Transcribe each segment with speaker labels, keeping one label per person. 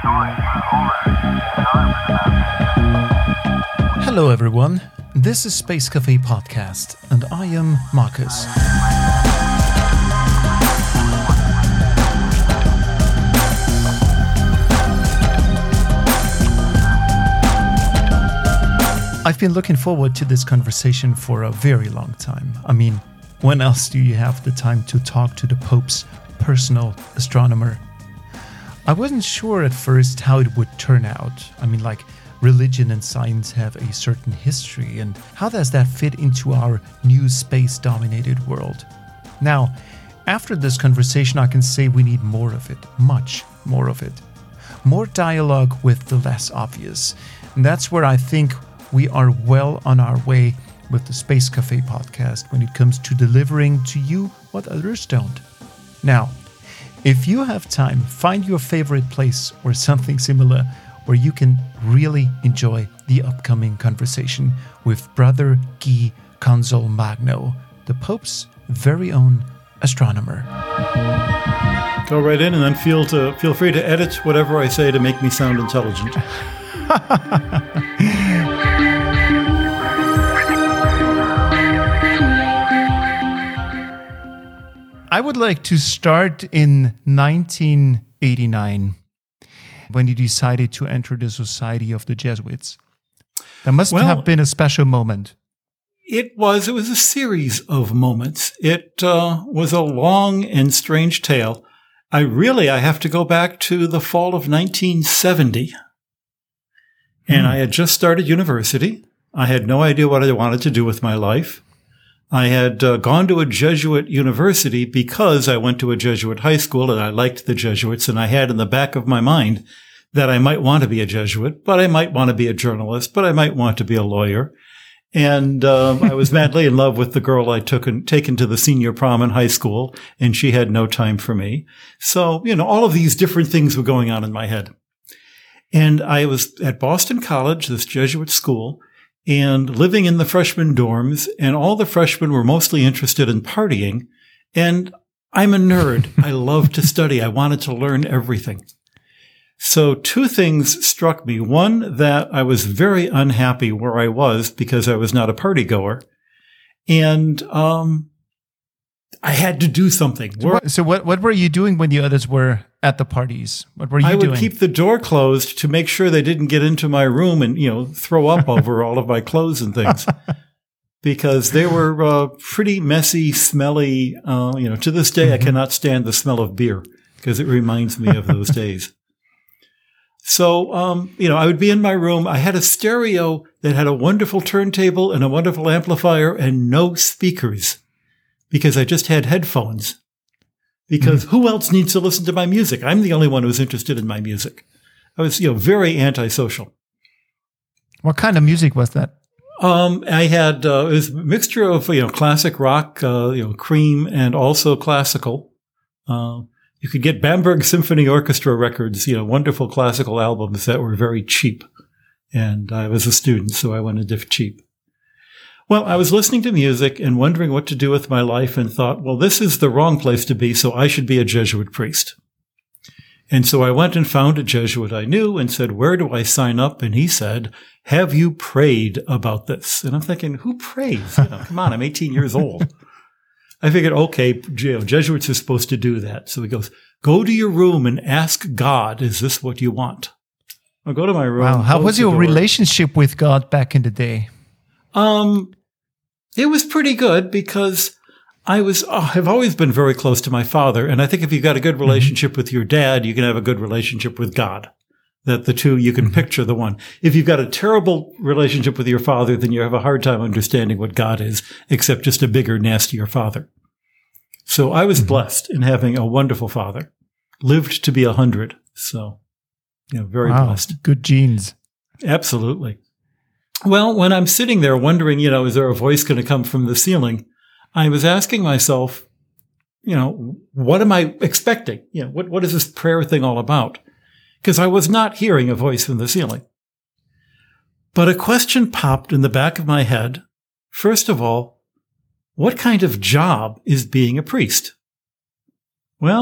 Speaker 1: Hello everyone, this is Space Cafe Podcast and I am Marcus. I've been looking forward to this conversation for a very long time. I mean, when else do you have the time to talk to the Pope's personal astronomer? I wasn't sure at first how it would turn out. I mean, like, religion and science have a certain history, and how does that fit into our new space-dominated world? Now, after this conversation, I can say we need more of it, much more of it. More dialogue with the less obvious. And that's where I think we are well on our way with the Space Cafe podcast when it comes to delivering to you what others don't. Now, if you have time, find your favorite place or something similar where you can really enjoy the upcoming conversation with Brother Guy Consolmagno, the Pope's very own astronomer.
Speaker 2: Go right in and then feel free to edit whatever I say to make me sound intelligent.
Speaker 1: I would like to start in 1989 when you decided to enter the Society of the Jesuits. That must have been a special moment.
Speaker 2: It was a series of moments. It was a long and strange tale. I have to go back to the fall of 1970. And I had just started university. I had no idea what I wanted to do with my life. I had gone to a Jesuit university because I went to a Jesuit high school and I liked the Jesuits, and I had in the back of my mind that I might want to be a Jesuit, but I might want to be a journalist, but I might want to be a lawyer. And I was madly in love with the girl I'd taken to the senior prom in high school, and she had no time for me. So, all of these different things were going on in my head. And I was at Boston College, this Jesuit school, and living in the freshman dorms, and all the freshmen were mostly interested in partying. And I'm a nerd. I love to study. I wanted to learn everything. So two things struck me. One, that I was very unhappy where I was because I was not a party goer. And I had to do something.
Speaker 1: So what were you doing when the others were at the parties? What were you doing?
Speaker 2: I would keep the door closed to make sure they didn't get into my room and, throw up over all of my clothes and things. Because they were pretty messy, smelly. To this day, I cannot stand the smell of beer because it reminds me of those days. So, I would be in my room. I had a stereo that had a wonderful turntable and a wonderful amplifier and no speakers because I just had headphones. Because who else needs to listen to my music? I'm the only one who's interested in my music. I was, very antisocial.
Speaker 1: What kind of music was that?
Speaker 2: I had, it was a mixture of, classic rock, Cream, and also classical. You could get Bamberg Symphony Orchestra records, wonderful classical albums that were very cheap. And I was a student, so I went into cheap. Well, I was listening to music and wondering what to do with my life and thought, well, this is the wrong place to be, so I should be a Jesuit priest. And so I went and found a Jesuit I knew and said, where do I sign up? And he said, have you prayed about this? And I'm thinking, who prays? Come on, I'm 18 years old. I figured, okay, Jesuits are supposed to do that. So he goes, go to your room and ask God, is this what you want? I'll go to my room.
Speaker 1: Wow. How was your relationship with God back in the day?
Speaker 2: It was pretty good because I've always been very close to my father. And I think if you've got a good relationship with your dad, you can have a good relationship with God. That the two, you can picture the one. If you've got a terrible relationship with your father, then you have a hard time understanding what God is, except just a bigger, nastier father. So I was blessed in having a wonderful father. Lived to be 100. So, very blessed.
Speaker 1: Good genes.
Speaker 2: Absolutely. Well, when I'm sitting there wondering, is there a voice going to come from the ceiling? I was asking myself, what am I expecting? What is this prayer thing all about? Because I was not hearing a voice from the ceiling. But a question popped in the back of my head. First of all, what kind of job is being a priest? Well,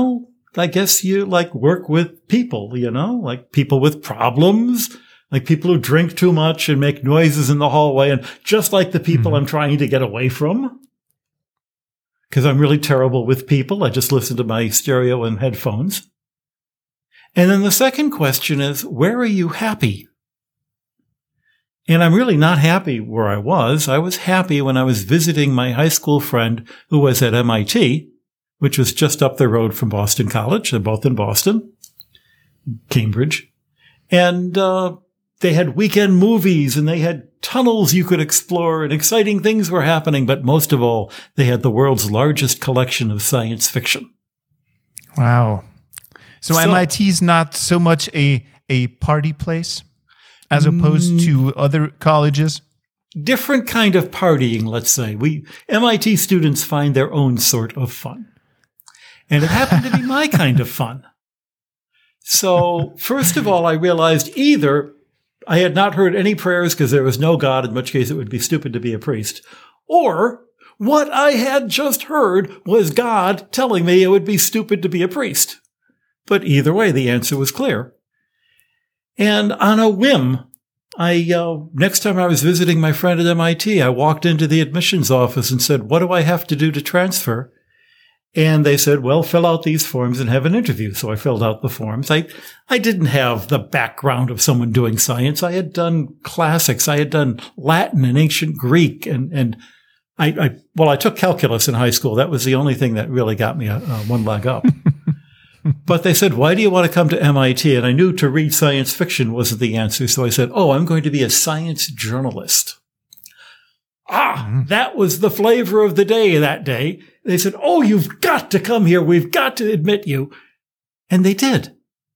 Speaker 2: I guess you like work with people, like people with problems, like people who drink too much and make noises in the hallway, and just like the people I'm trying to get away from. Because I'm really terrible with people. I just listen to my stereo and headphones. And then the second question is, where are you happy? And I'm really not happy where I was. I was happy when I was visiting my high school friend who was at MIT, which was just up the road from Boston College. They're both in Boston, Cambridge. And they had weekend movies, and they had tunnels you could explore, and exciting things were happening. But most of all, they had the world's largest collection of science fiction.
Speaker 1: Wow. So MIT is not so much a party place as opposed to other colleges?
Speaker 2: Different kind of partying, let's say. MIT students find their own sort of fun. And it happened to be my kind of fun. So, first of all, I realized either I had not heard any prayers because there was no God, in which case it would be stupid to be a priest, or what I had just heard was God telling me it would be stupid to be a priest. But either way, the answer was clear. And on a whim, next time I was visiting my friend at MIT, I walked into the admissions office and said, what do I have to do to transfer? And they said, well, fill out these forms and have an interview. So I filled out the forms. I didn't have the background of someone doing science. I had done classics. I had done Latin and ancient Greek. And I took calculus in high school. That was the only thing that really got me one leg up. But they said, why do you want to come to MIT? And I knew to read science fiction wasn't the answer. So I said, I'm going to be a science journalist. That was the flavor of the day that day. They said, you've got to come here. We've got to admit you. And they did.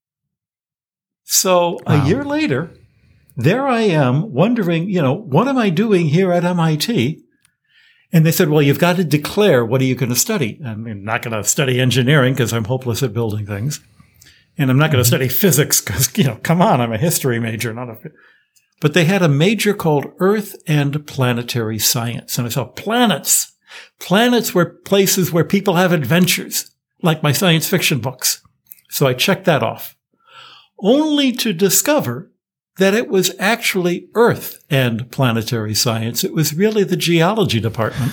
Speaker 2: So a year later, there I am wondering, what am I doing here at MIT? And they said, well, you've got to declare, what are you going to study? I'm not going to study engineering because I'm hopeless at building things. And I'm not going to study physics because, come on, I'm a history major, But they had a major called Earth and Planetary Science. And I saw planets. Planets were places where people have adventures, like my science fiction books. So I checked that off, only to discover that it was actually Earth and Planetary Science. It was really the geology department.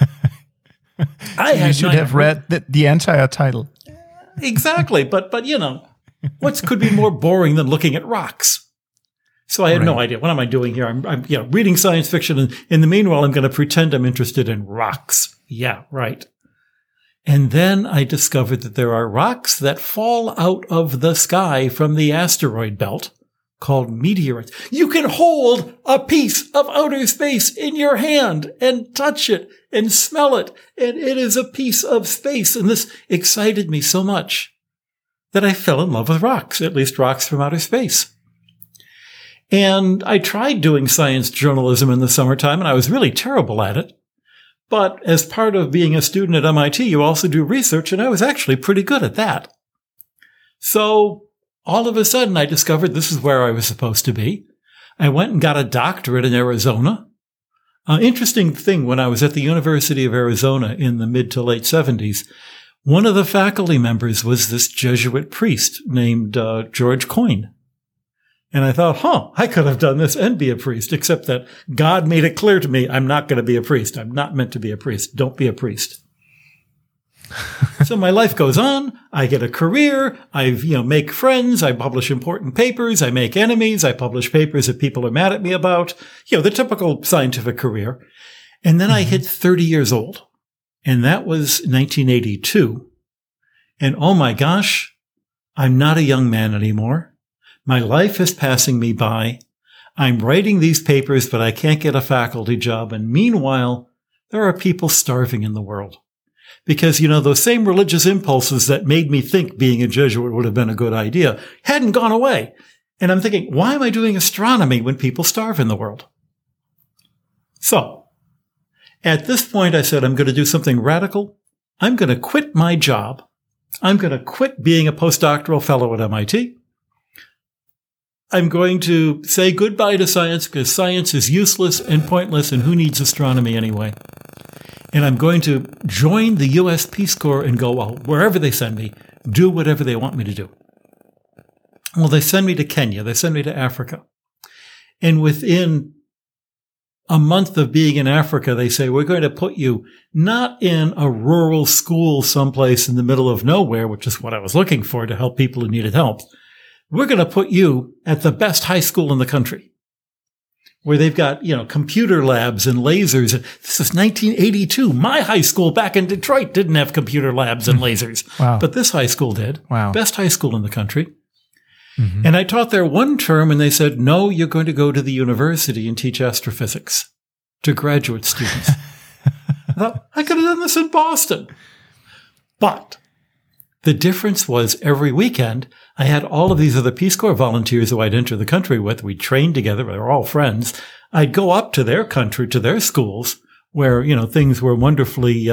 Speaker 1: You should have read the entire title.
Speaker 2: Exactly. But what could be more boring than looking at rocks? So I had no idea. What am I doing here? I'm reading science fiction, and in the meanwhile, I'm going to pretend I'm interested in rocks. Yeah, right. And then I discovered that there are rocks that fall out of the sky from the asteroid belt called meteorites. You can hold a piece of outer space in your hand and touch it and smell it, and it is a piece of space. And this excited me so much that I fell in love with rocks, at least rocks from outer space. And I tried doing science journalism in the summertime, and I was really terrible at it. But as part of being a student at MIT, you also do research, and I was actually pretty good at that. So all of a sudden, I discovered this is where I was supposed to be. I went and got a doctorate in Arizona. Interesting thing, when I was at the University of Arizona in the mid to late 70s, one of the faculty members was this Jesuit priest named George Coyne. And I thought, I could have done this and be a priest, except that God made it clear to me, I'm not going to be a priest. I'm not meant to be a priest. Don't be a priest. So my life goes on. I get a career. I, make friends. I publish important papers. I make enemies. I publish papers that people are mad at me about. The typical scientific career. And then I hit 30 years old. And that was 1982. And oh my gosh, I'm not a young man anymore. My life is passing me by. I'm writing these papers, but I can't get a faculty job. And meanwhile, there are people starving in the world. Because, those same religious impulses that made me think being a Jesuit would have been a good idea hadn't gone away. And I'm thinking, why am I doing astronomy when people starve in the world? So, at this point, I said, I'm going to do something radical. I'm going to quit my job. I'm going to quit being a postdoctoral fellow at MIT. I'm going to say goodbye to science because science is useless and pointless, and who needs astronomy anyway? and I'm going to join the U.S. Peace Corps and go, well, wherever they send me, do whatever they want me to do. Well, they send me to Kenya. They send me to Africa. And within a month of being in Africa, they say, we're going to put you not in a rural school someplace in the middle of nowhere, which is what I was looking for to help people who needed help. We're going to put you at the best high school in the country, where they've got, computer labs and lasers. This is 1982. My high school back in Detroit didn't have computer labs and lasers.
Speaker 1: Wow.
Speaker 2: But this high school did.
Speaker 1: Wow.
Speaker 2: Best high school in the country.
Speaker 1: Mm-hmm.
Speaker 2: And I taught there one term, and they said, no, you're going to go to the university and teach astrophysics to graduate students. I thought, I could have done this in Boston. But the difference was every weekend, I had all of these other Peace Corps volunteers who I'd enter the country with. We trained together. They were all friends. I'd go up to their country, to their schools, where, things were wonderfully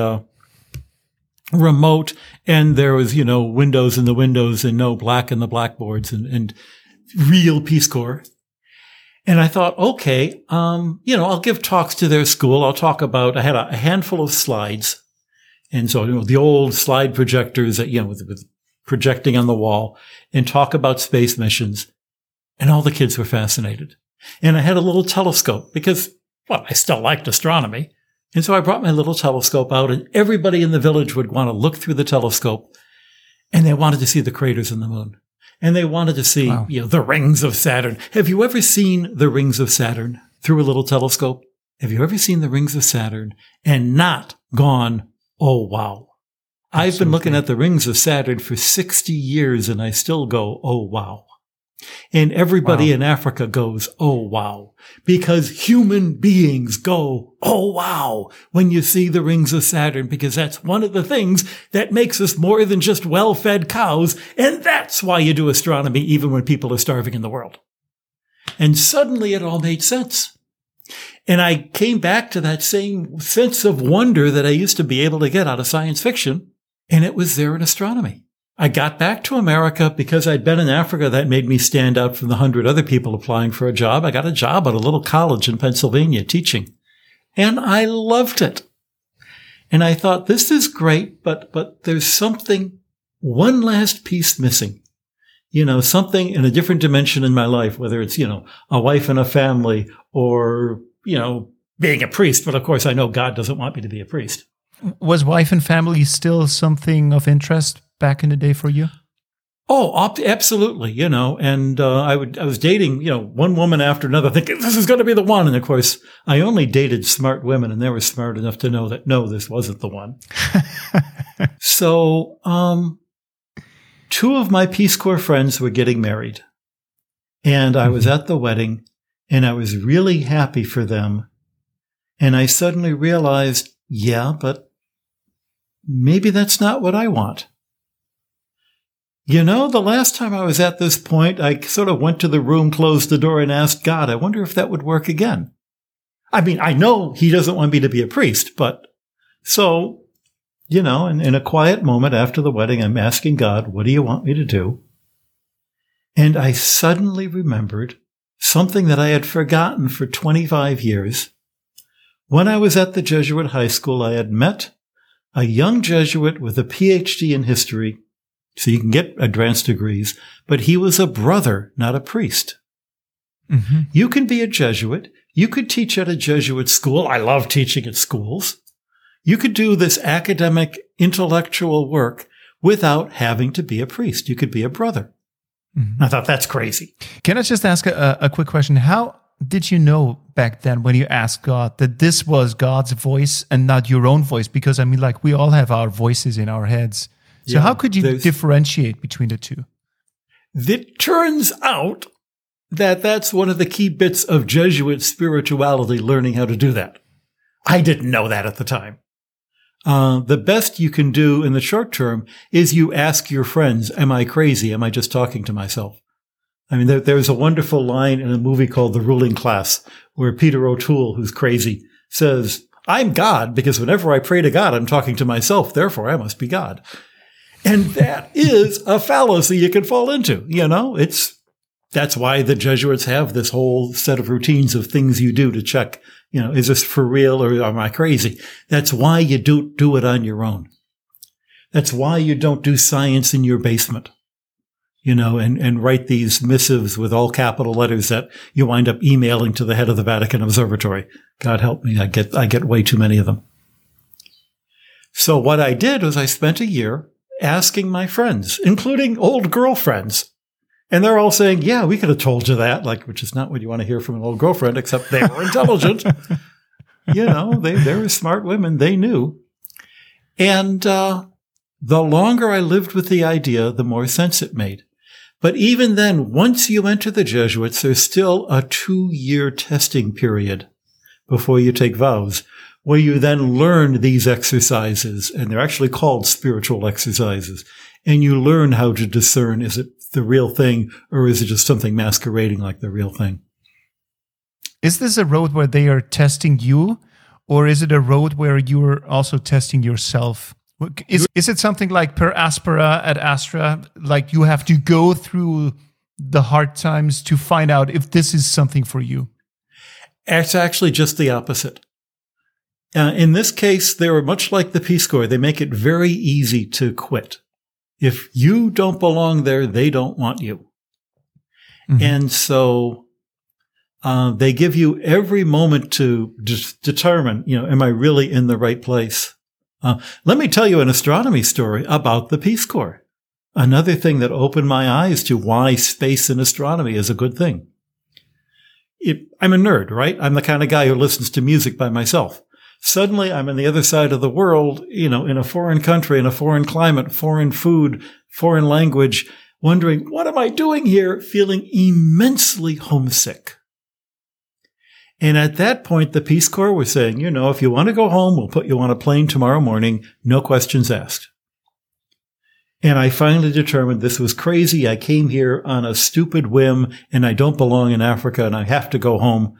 Speaker 2: remote, and there was, windows in the windows and no black in the blackboards and real Peace Corps. And I thought, okay, I'll give talks to their school. I'll talk about, I had a handful of slides. And so, the old slide projectors that, with projecting on the wall, and talk about space missions. And all the kids were fascinated. And I had a little telescope because, I still liked astronomy. And so I brought my little telescope out, and everybody in the village would want to look through the telescope, and they wanted to see the craters in the moon. And they wanted to see,
Speaker 1: Wow.
Speaker 2: The rings of Saturn. Have you ever seen the rings of Saturn through a little telescope? Have you ever seen the rings of Saturn and not gone, oh, wow? I've been looking at the rings of Saturn for 60 years, and I still go, oh, wow. And everybody in Africa goes, oh, wow, because human beings go, oh, wow, when you see the rings of Saturn, because that's one of the things that makes us more than just well-fed cows. And that's why you do astronomy, even when people are starving in the world. And suddenly it all made sense. And I came back to that same sense of wonder that I used to be able to get out of science fiction. And it was there in astronomy. I got back to America because I'd been in Africa. That made me stand out from the 100 other people applying for a job. I got a job at a little college in Pennsylvania teaching, and I loved it. And I thought, this is great, but there's one last piece missing. Something in a different dimension in my life, whether it's, a wife and a family or, being a priest. But of course, I know God doesn't want me to be a priest.
Speaker 1: Was wife and family still something of interest back in the day for you?
Speaker 2: Oh, absolutely. And I was dating, one woman after another, thinking this is going to be the one. And of course, I only dated smart women, and they were smart enough to know that, no, this wasn't the one. So, two of my Peace Corps friends were getting married, and I was at the wedding, and I was really happy for them. And I suddenly realized, yeah, but maybe that's not what I want. The last time I was at this point, I sort of went to the room, closed the door, and asked God, I wonder if that would work again. I mean, I know he doesn't want me to be a priest, but so, in a quiet moment after the wedding, I'm asking God, what do you want me to do? And I suddenly remembered something that I had forgotten for 25 years. When I was at the Jesuit high school, I had met a young Jesuit with a PhD in history, so you can get advanced degrees, but he was a brother, not a priest. Mm-hmm. You can be a Jesuit. You could teach at a Jesuit school. I love teaching at schools. You could do this academic, intellectual work without having to be a priest. You could be a brother. Mm-hmm. I thought, that's crazy.
Speaker 1: Can I just ask a quick question? How did you know back then when you asked God that this was God's voice and not your own voice? Because, we all have our voices in our heads. So how could you differentiate between the two?
Speaker 2: It turns out that that's one of the key bits of Jesuit spirituality, learning how to do that. I didn't know that at the time. The best you can do in the short term is you ask your friends, am I crazy? Am I just talking to myself? There's a wonderful line in a movie called The Ruling Class where Peter O'Toole, who's crazy, says, I'm God because whenever I pray to God, I'm talking to myself. Therefore, I must be God. And that is a fallacy you can fall into. That's why the Jesuits have this whole set of routines of things you do to check is this for real or am I crazy? That's why you don't do it on your own. That's why you don't do science in your basement, and write these missives with all capital letters that you wind up emailing to the head of the Vatican Observatory. God help me, I get way too many of them. So what I did was I spent a year asking my friends, including old girlfriends. And they're all saying, yeah, we could have told you that, which is not what you want to hear from an old girlfriend, except they were intelligent. They were smart women. They knew. And the longer I lived with the idea, the more sense it made. But even then, once you enter the Jesuits, there's still a 2-year testing period before you take vows, where you then learn these exercises, and they're actually called spiritual exercises. And you learn how to discern, is it the real thing or is it just something masquerading like the real thing?
Speaker 1: Is this a road where they are testing you, or is it a road where you're also testing yourself? Is it something like per aspera ad astra, like you have to go through the hard times to find out if this is something for you?
Speaker 2: It's actually just the opposite. In this case, they were much like the Peace Corps. They make it very easy to quit. If you don't belong there, they don't want you. Mm-hmm. And so they give you every moment to determine, am I really in the right place? Let me tell you an astronomy story about the Peace Corps. Another thing that opened my eyes to why space and astronomy is a good thing. I'm a nerd, right? I'm the kind of guy who listens to music by myself. Suddenly, I'm on the other side of the world, in a foreign country, in a foreign climate, foreign food, foreign language, wondering, what am I doing here? Feeling immensely homesick. And at that point, the Peace Corps was saying, if you want to go home, we'll put you on a plane tomorrow morning, no questions asked. And I finally determined this was crazy. I came here on a stupid whim, and I don't belong in Africa, and I have to go home.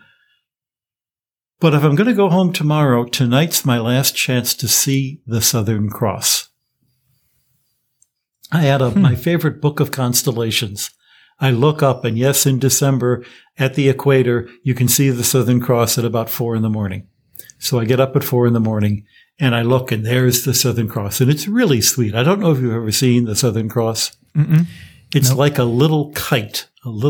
Speaker 2: But if I'm going to go home tomorrow, tonight's my last chance to see the Southern Cross. I had my favorite book of constellations. I look up, and yes, in December at the equator, you can see the Southern Cross at about 4 a.m. So I get up at 4 a.m, and I look, and there's the Southern Cross. And it's really sweet. I don't know if you've ever seen the Southern Cross.
Speaker 1: Mm-mm.
Speaker 2: It's like a little kite,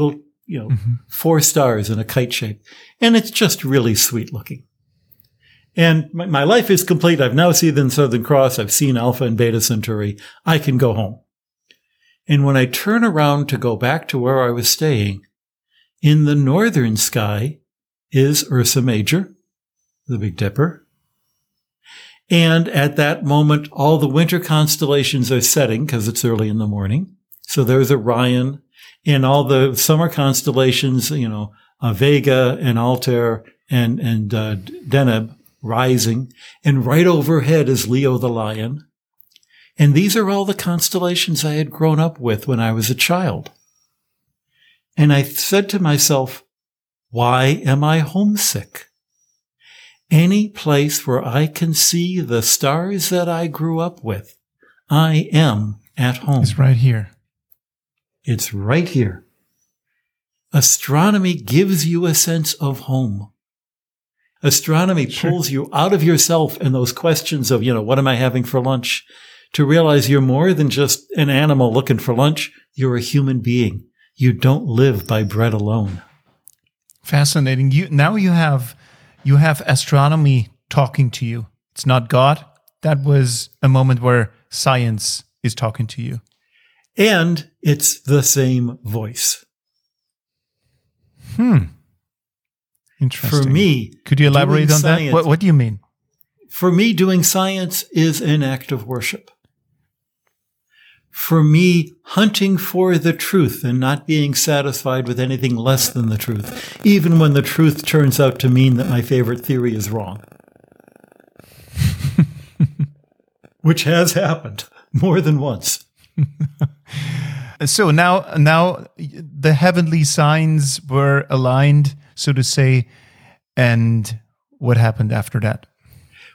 Speaker 2: 4 stars in a kite shape. And it's just really sweet looking. And my life is complete. I've now seen the Southern Cross. I've seen Alpha and Beta Centauri. I can go home. And when I turn around to go back to where I was staying, in the northern sky is Ursa Major, the Big Dipper. And at that moment, all the winter constellations are setting because it's early in the morning. So there's Orion and all the summer constellations, Vega and Altair and Deneb rising. And right overhead is Leo the Lion. And these are all the constellations I had grown up with when I was a child. And I said to myself, why am I homesick? Any place where I can see the stars that I grew up with, I am at home.
Speaker 1: It's right here.
Speaker 2: It's right here. Astronomy gives you a sense of home. Astronomy pulls you out of yourself and those questions of, what am I having for lunch? To realize you're more than just an animal looking for lunch. You're a human being. You don't live by bread alone.
Speaker 1: Fascinating. Now you have astronomy talking to you. It's not God. That was a moment where science is talking to you.
Speaker 2: And it's the same voice.
Speaker 1: Interesting.
Speaker 2: For me,
Speaker 1: could you elaborate on that? What do you mean?
Speaker 2: For me, doing science is an act of worship. For me, hunting for the truth and not being satisfied with anything less than the truth, even when the truth turns out to mean that my favorite theory is wrong. Which has happened more than once.
Speaker 1: So now the heavenly signs were aligned, so to say, and what happened after that?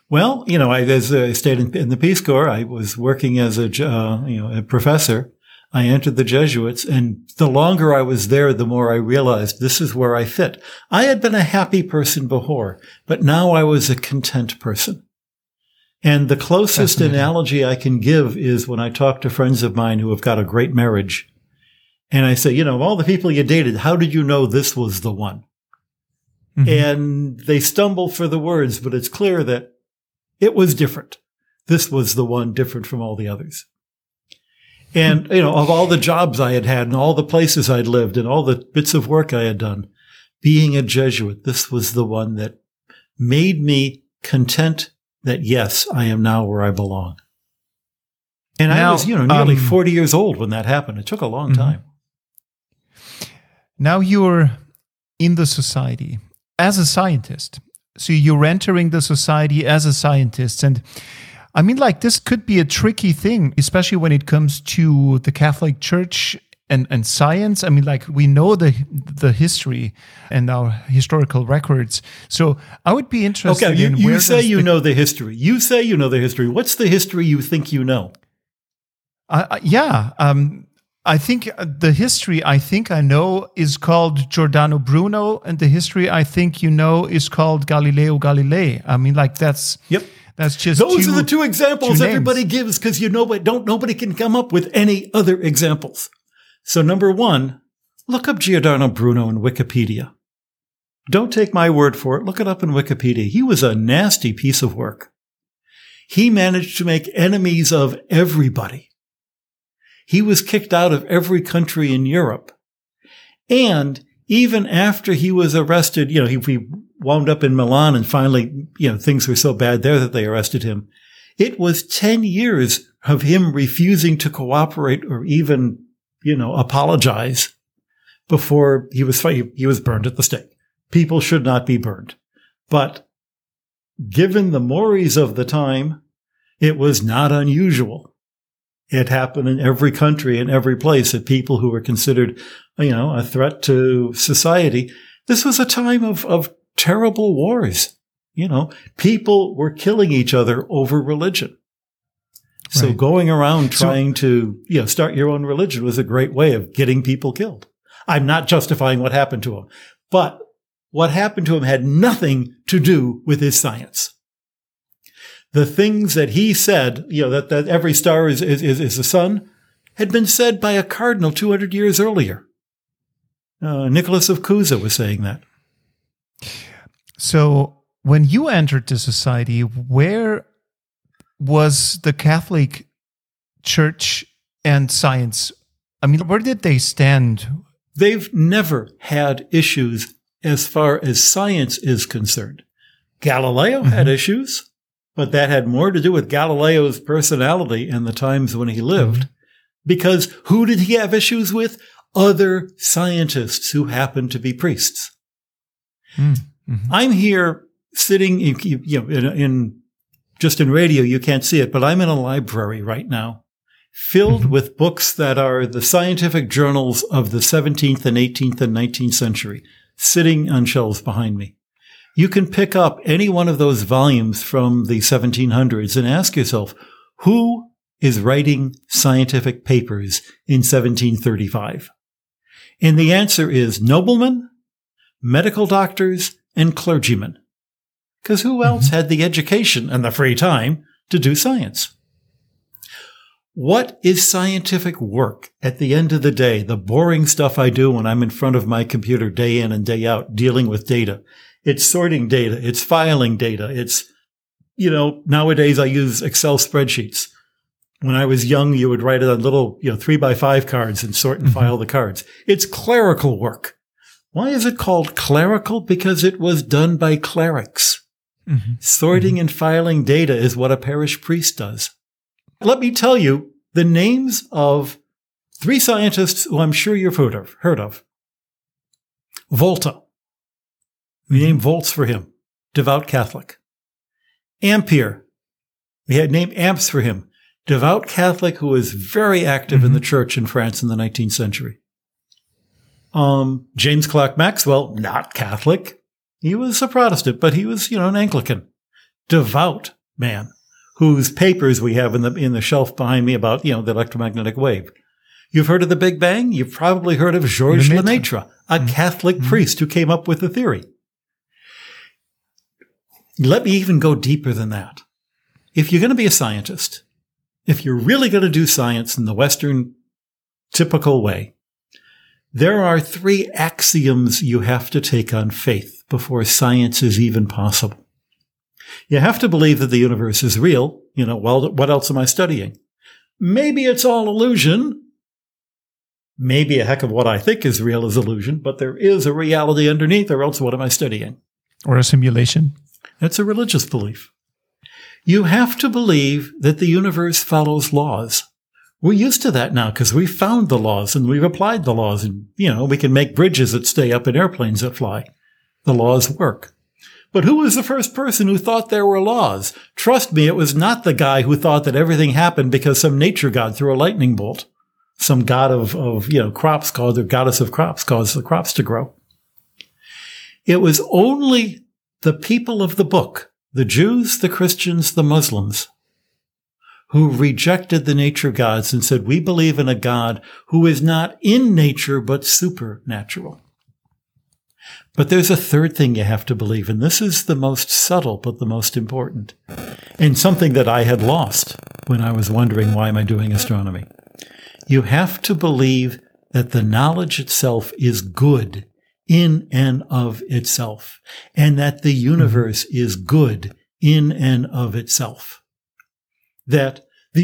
Speaker 2: Well, as I stayed in the Peace Corps, I was working as a professor I entered the Jesuits, and the longer I was there, the more I realized this is where I fit. I had been a happy person before, but now I was a content person. And the closest analogy I can give is when I talk to friends of mine who have got a great marriage, and I say, of all the people you dated, how did you know this was the one? Mm-hmm. And they stumble for the words, but it's clear that it was different. This was the one different from all the others. And, of all the jobs I had and all the places I'd lived and all the bits of work I had done, being a Jesuit, this was the one that made me content that, yes, I am now where I belong. And now, I was, nearly 40 years old when that happened. It took a long time.
Speaker 1: Now you're in the society as a scientist. So you're entering the society as a scientist. And I mean, this could be a tricky thing, especially when it comes to the Catholic Church and science. I mean, we know the history and our historical records. So I would be interested in
Speaker 2: you say you know the history. You say you know the history. What's the history you think you know?
Speaker 1: I think the history I know is called Giordano Bruno, and the history I think is called Galileo Galilei. I mean, that's...
Speaker 2: Yep.
Speaker 1: That's just
Speaker 2: those are the two examples everybody gives because nobody can come up with any other examples. So number one, look up Giordano Bruno in Wikipedia. Don't take my word for it. Look it up in Wikipedia. He was a nasty piece of work. He managed to make enemies of everybody. He was kicked out of every country in Europe. And even after he was arrested, he wound up in Milan and finally, things were so bad there that they arrested him. It was 10 years of him refusing to cooperate or even, apologize before he was burned at the stake. People should not be burned. But given the mores of the time, it was not unusual. It happened in every country and every place that people who were considered, a threat to society. This was a time of terrible wars. People were killing each other over religion. So going around trying to, start your own religion was a great way of getting people killed. I'm not justifying what happened to him, but what happened to him had nothing to do with his science. The things that he said, that every star is the sun, had been said by a cardinal 200 years earlier. Nicholas of Cusa was saying that.
Speaker 1: So when you entered the society, where was the Catholic Church and science? I mean, where did they stand?
Speaker 2: They've never had issues as far as science is concerned. Galileo had issues, but that had more to do with Galileo's personality and the times when he lived. Because who did he have issues with? Other scientists who happened to be priests. I'm here sitting, in radio, you can't see it, but I'm in a library right now filled with books that are the scientific journals of the 17th and 18th and 19th century sitting on shelves behind me. You can pick up any one of those volumes from the 1700s and ask yourself, who is writing scientific papers in 1735? And the answer is noblemen, medical doctors, and clergymen. Because who else had the education and the free time to do science? What is scientific work at the end of the day? The boring stuff I do when I'm in front of my computer day in and day out dealing with data. It's sorting data. It's filing data. It's, nowadays I use Excel spreadsheets. When I was young, you would write it on little, 3x5 cards and sort and file the cards. It's clerical work. Why is it called clerical? Because it was done by clerics. Sorting and filing data is what a parish priest does. Let me tell you the names of 3 scientists who I'm sure you've heard of. Volta. We named Volts for him. Devout Catholic. Ampere. We had named Amps for him. Devout Catholic who was very active in the church in France in the 19th century. James Clerk Maxwell, not Catholic. He was a Protestant, but he was, an Anglican. Devout man whose papers we have in the shelf behind me about, the electromagnetic wave. You've heard of the Big Bang? You've probably heard of Georges Lemaitre, a Catholic priest who came up with the theory. Let me even go deeper than that. If you're going to be a scientist, if you're really going to do science in the Western typical way, there are 3 axioms you have to take on faith before science is even possible. You have to believe that the universe is real. Well, what else am I studying? Maybe it's all illusion. Maybe a heck of what I think is real is illusion, but there is a reality underneath, or else what am I studying?
Speaker 1: Or a simulation.
Speaker 2: That's a religious belief. You have to believe that the universe follows laws. We're used to that now because we've found the laws and we've applied the laws. And, we can make bridges that stay up and airplanes that fly. The laws work. But who was the first person who thought there were laws? Trust me, it was not the guy who thought that everything happened because some nature god threw a lightning bolt. Some god of crops caused, or goddess of crops caused the crops to grow. It was only the people of the book, the Jews, the Christians, the Muslims, who rejected the nature gods and said, we believe in a God who is not in nature, but supernatural. But there's a third thing you have to believe, and this is the most subtle, but the most important, and something that I had lost when I was wondering, why am I doing astronomy? You have to believe that the knowledge itself is good in and of itself, and that the universe is good in and of itself. That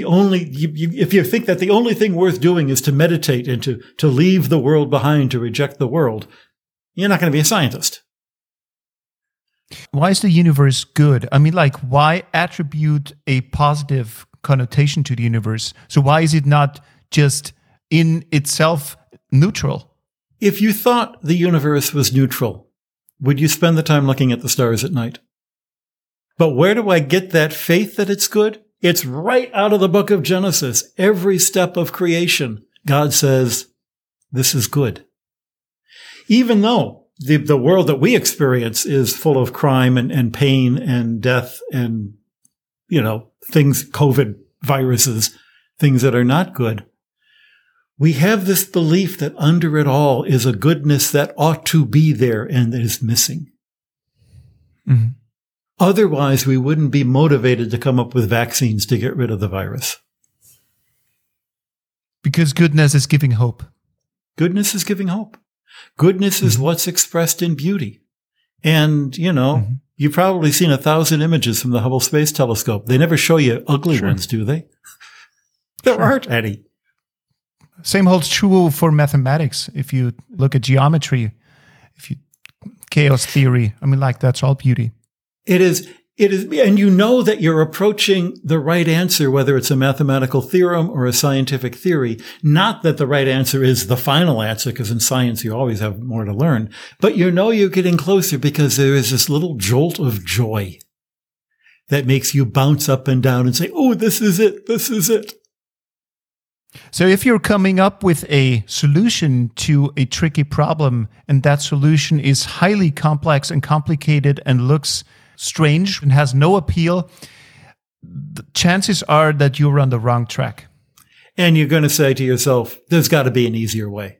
Speaker 2: if you think that the only thing worth doing is to meditate and to leave the world behind, to reject the world, you're not going to be a scientist.
Speaker 1: Why is the universe good? I mean, why attribute a positive connotation to the universe? So why is it not just in itself neutral?
Speaker 2: If you thought the universe was neutral, would you spend the time looking at the stars at night? But where do I get that faith that it's good? It's right out of the book of Genesis. Every step of creation, God says, this is good. Even though the world that we experience is full of crime and pain and death and, things, COVID viruses, things that are not good, we have this belief that under it all is a goodness that ought to be there and that is missing. Mm-hmm. Otherwise, we wouldn't be motivated to come up with vaccines to get rid of the virus.
Speaker 1: Because goodness is giving hope.
Speaker 2: Goodness is giving hope. Goodness is what's expressed in beauty. And, you've probably seen 1,000 images from the Hubble Space Telescope. They never show you ugly ones, do they? There aren't any.
Speaker 1: Same holds true for mathematics. If you look at geometry, chaos theory, that's all beauty.
Speaker 2: It is, and you know that you're approaching the right answer, whether it's a mathematical theorem or a scientific theory. Not that the right answer is the final answer, because in science you always have more to learn. But you're getting closer because there is this little jolt of joy that makes you bounce up and down and say, oh, this is it, this is it.
Speaker 1: So if you're coming up with a solution to a tricky problem, and that solution is highly complex and complicated and looks strange and has no appeal, the chances are that you're on the wrong track.
Speaker 2: And you're going to say to yourself, there's got to be an easier way.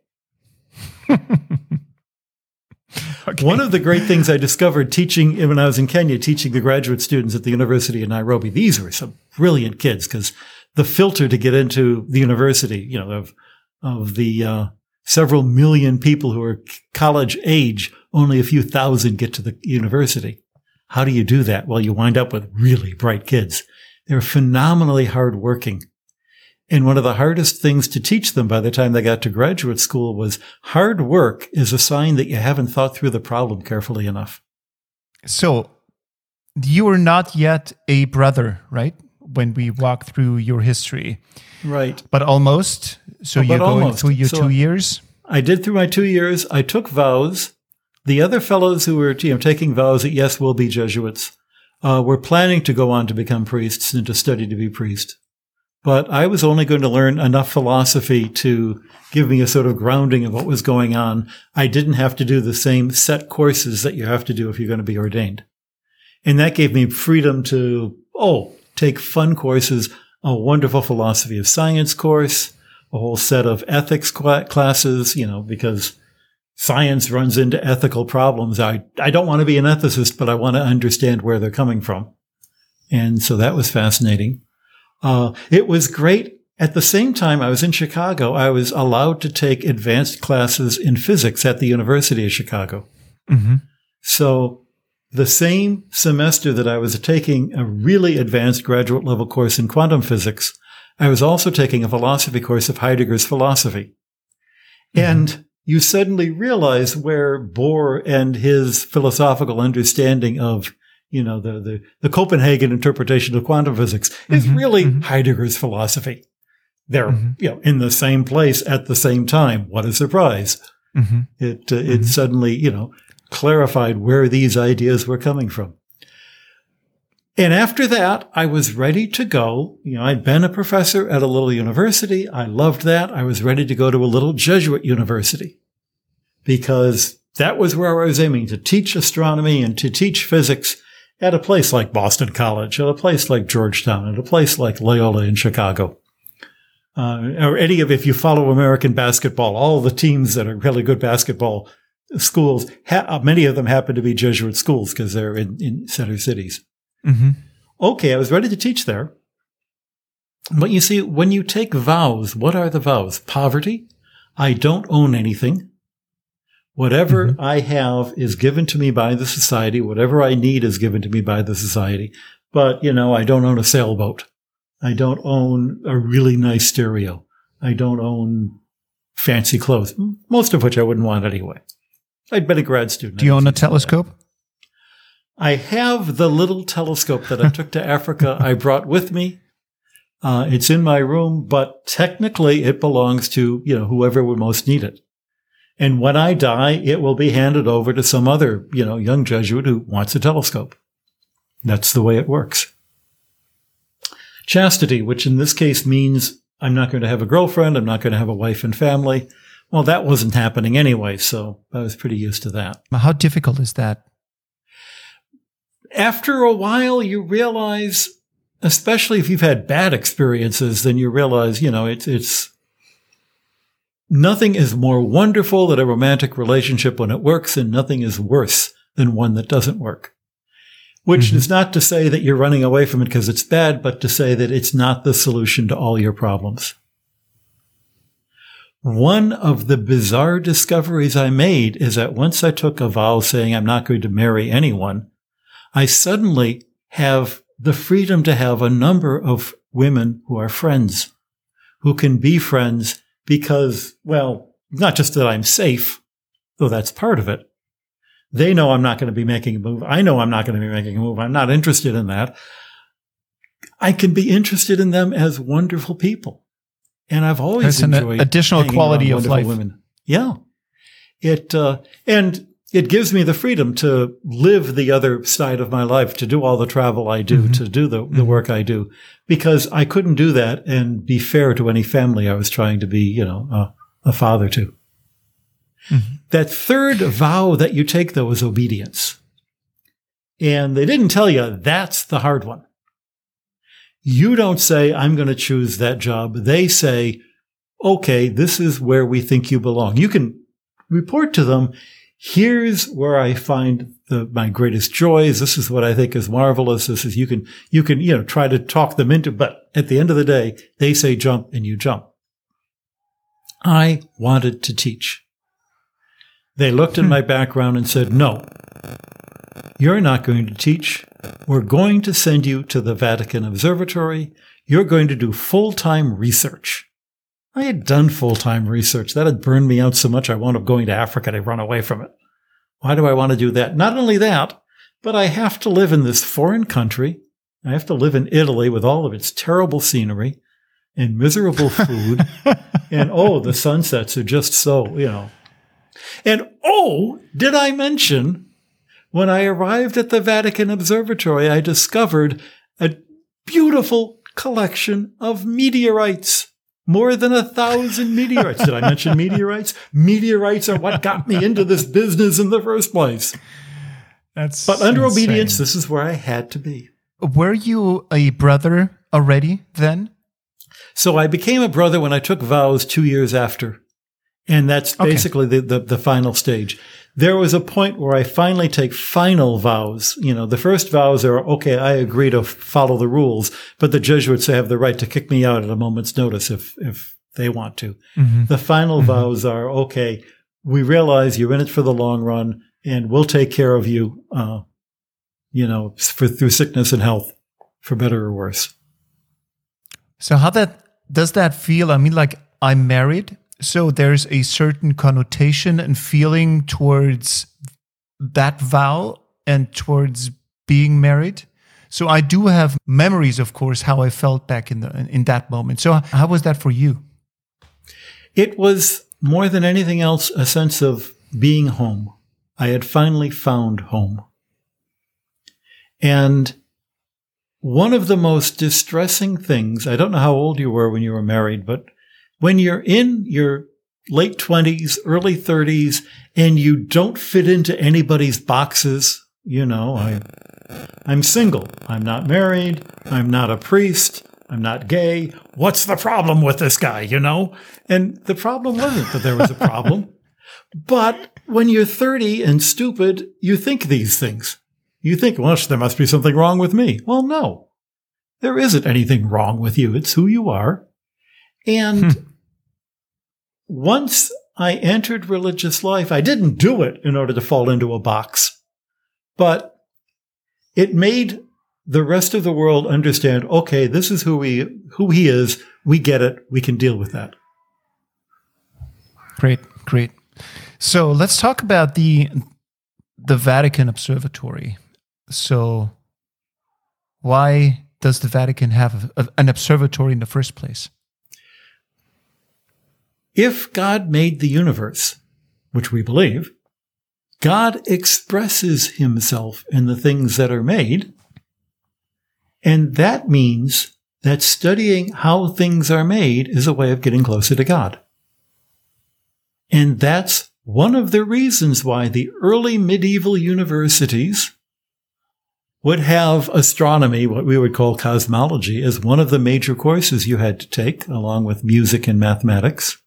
Speaker 2: Okay. One of the great things I discovered teaching when I was in Kenya, teaching the graduate students at the University of Nairobi, these were some brilliant kids, because the filter to get into the university, of the several million people who are college age, only a few thousand get to the university. How do you do that? Well, you wind up with really bright kids. They're phenomenally hardworking. And one of the hardest things to teach them by the time they got to graduate school was hard work is a sign that you haven't thought through the problem carefully enough.
Speaker 1: So you are not yet a brother, right? When we walk through your history.
Speaker 2: Right.
Speaker 1: But almost. So you're going through your 2 years?
Speaker 2: I did through my 2 years. I took vows. The other fellows who were taking vows that, yes, we'll be Jesuits, were planning to go on to become priests and to study to be priest. But I was only going to learn enough philosophy to give me a sort of grounding of what was going on. I didn't have to do the same set courses that you have to do if you're going to be ordained. And that gave me freedom to, take fun courses, a wonderful philosophy of science course, a whole set of ethics classes, because science runs into ethical problems. I don't want to be an ethicist, but I want to understand where they're coming from. And so that was fascinating. It was great. At the same time I was in Chicago, I was allowed to take advanced classes in physics at the University of Chicago.
Speaker 1: Mm-hmm.
Speaker 2: So the same semester that I was taking a really advanced graduate level course in quantum physics, I was also taking a philosophy course of Heidegger's philosophy. Mm-hmm. And you suddenly realize where Bohr and his philosophical understanding of, the Copenhagen interpretation of quantum physics is really Heidegger's philosophy. They're, in the same place at the same time. What a surprise. Mm-hmm. It suddenly, clarified where these ideas were coming from. And after that, I was ready to go. I'd been a professor at a little university. I loved that. I was ready to go to a little Jesuit university because that was where I was aiming, to teach astronomy and to teach physics at a place like Boston College, at a place like Georgetown, at a place like Loyola in Chicago. Or if you follow American basketball, all the teams that are really good basketball schools, many of them happen to be Jesuit schools because they're in center cities. Mm-hmm. Okay, I was ready to teach there. But you see, when you take vows, what are the vows? Poverty. I don't own anything. Whatever I have is given to me by the society. Whatever I need is given to me by the society. But, I don't own a sailboat. I don't own a really nice stereo. I don't own fancy clothes, most of which I wouldn't want anyway. I'd been a grad student.
Speaker 1: Do you own a telescope?
Speaker 2: I have the little telescope that I took to Africa. I brought with me. It's in my room, but technically it belongs to, whoever would most need it. And when I die, it will be handed over to some other, young Jesuit who wants a telescope. That's the way it works. Chastity, which in this case means I'm not going to have a girlfriend. I'm not going to have a wife and family. Well, that wasn't happening anyway, so I was pretty used to that.
Speaker 1: How difficult is that?
Speaker 2: After a while, you realize, especially if you've had bad experiences, then you realize, it's nothing is more wonderful than a romantic relationship when it works, and nothing is worse than one that doesn't work. Which is not to say that you're running away from it because it's bad, but to say that it's not the solution to all your problems. One of the bizarre discoveries I made is that once I took a vow saying I'm not going to marry anyone, I suddenly have the freedom to have a number of women who are friends, who can be friends because, well, not just that I'm safe, though that's part of it. They know I'm not going to be making a move. I know I'm not going to be making a move. I'm not interested in that. I can be interested in them as wonderful people. And I've always enjoyed
Speaker 1: an additional quality of life.
Speaker 2: Women. Yeah. And it gives me the freedom to live the other side of my life, to do all the travel I do, to do the work I do, because I couldn't do that and be fair to any family I was trying to be, a father to. Mm-hmm. That third vow that you take, though, is obedience. And they didn't tell you that's the hard one. You don't say, I'm going to choose that job. They say, okay, this is where we think you belong. You can report to them, here's where I find my greatest joys. This is what I think is marvelous. This is, you can, try to talk them into, but at the end of the day, they say jump and you jump. I wanted to teach. They looked at my background and said, no, you're not going to teach. We're going to send you to the Vatican Observatory. You're going to do full-time research. I had done full-time research. That had burned me out so much I wound up going to Africa to run away from it. Why do I want to do that? Not only that, but I have to live in this foreign country. I have to live in Italy with all of its terrible scenery and miserable food. And, the sunsets are just so, And, did I mention, when I arrived at the Vatican Observatory, I discovered a beautiful collection of meteorites. More than 1,000 meteorites. Did I mention meteorites? Meteorites are what got me into this business in the first place. But under insane. Obedience, this is where I had to be.
Speaker 1: Were you a brother already then?
Speaker 2: So I became a brother when I took vows 2 years after. And that's basically the final stage. There was a point where I finally take final vows. You know, the first vows are, okay, I agree to follow the rules, but the Jesuits have the right to kick me out at a moment's notice if they want to. Mm-hmm. The final vows are, okay, we realize you're in it for the long run and we'll take care of you, through sickness and health, for better or worse.
Speaker 1: So how does that feel? I mean, like, I'm married, so there's a certain connotation and feeling towards that vow and towards being married. So I do have memories, of course, how I felt back in that moment. So how was that for you?
Speaker 2: It was more than anything else a sense of being home. I had finally found home. And one of the most distressing things, I don't know how old you were when you were married, but when you're in your late 20s, early 30s, and you don't fit into anybody's boxes, I'm single. I'm not married. I'm not a priest. I'm not gay. What's the problem with this guy, And the problem wasn't that there was a problem. But when you're 30 and stupid, you think these things. You think, well, there must be something wrong with me. Well, no. There isn't anything wrong with you. It's who you are. And once I entered religious life, I didn't do it in order to fall into a box. But it made the rest of the world understand, okay, this is who he is. We get it. We can deal with that.
Speaker 1: Great. So let's talk about the Vatican Observatory. So why does the Vatican have an observatory in the first place?
Speaker 2: If God made the universe, which we believe, God expresses himself in the things that are made. And that means that studying how things are made is a way of getting closer to God. And that's one of the reasons why the early medieval universities would have astronomy, what we would call cosmology, as one of the major courses you had to take, along with music and mathematics.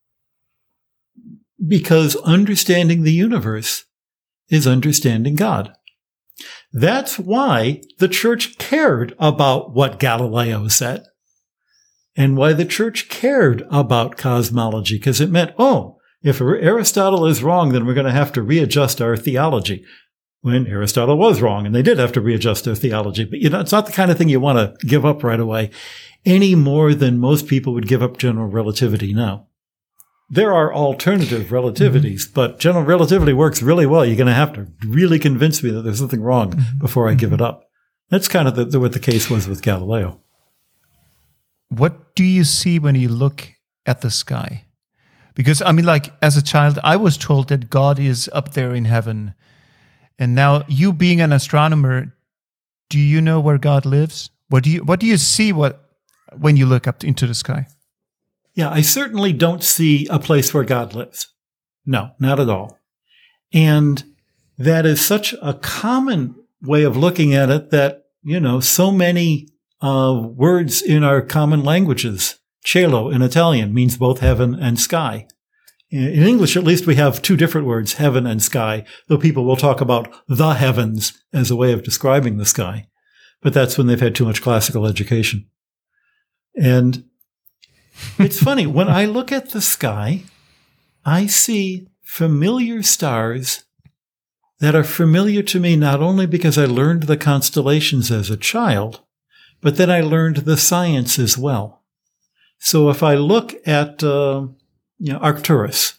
Speaker 2: Because understanding the universe is understanding God. That's why the church cared about what Galileo said, and why the church cared about cosmology, because it meant, if Aristotle is wrong, then we're going to have to readjust our theology. When Aristotle was wrong, and they did have to readjust their theology. But, it's not the kind of thing you want to give up right away, any more than most people would give up general relativity now. There are alternative relativities, but general relativity works really well. You're going to have to really convince me that there's something wrong before I give it up. That's kind of what the case was with Galileo.
Speaker 1: What do you see when you look at the sky? Because, as a child, I was told that God is up there in heaven. And now, you being an astronomer, do you know where God lives? What do you see when you look up into the sky?
Speaker 2: Yeah, I certainly don't see a place where God lives. No, not at all. And that is such a common way of looking at it that, so many words in our common languages, cielo in Italian means both heaven and sky. In English, at least, we have two different words, heaven and sky, though people will talk about the heavens as a way of describing the sky. But that's when they've had too much classical education. And it's funny, when I look at the sky, I see familiar stars that are familiar to me not only because I learned the constellations as a child, but then I learned the science as well. So if I look at Arcturus,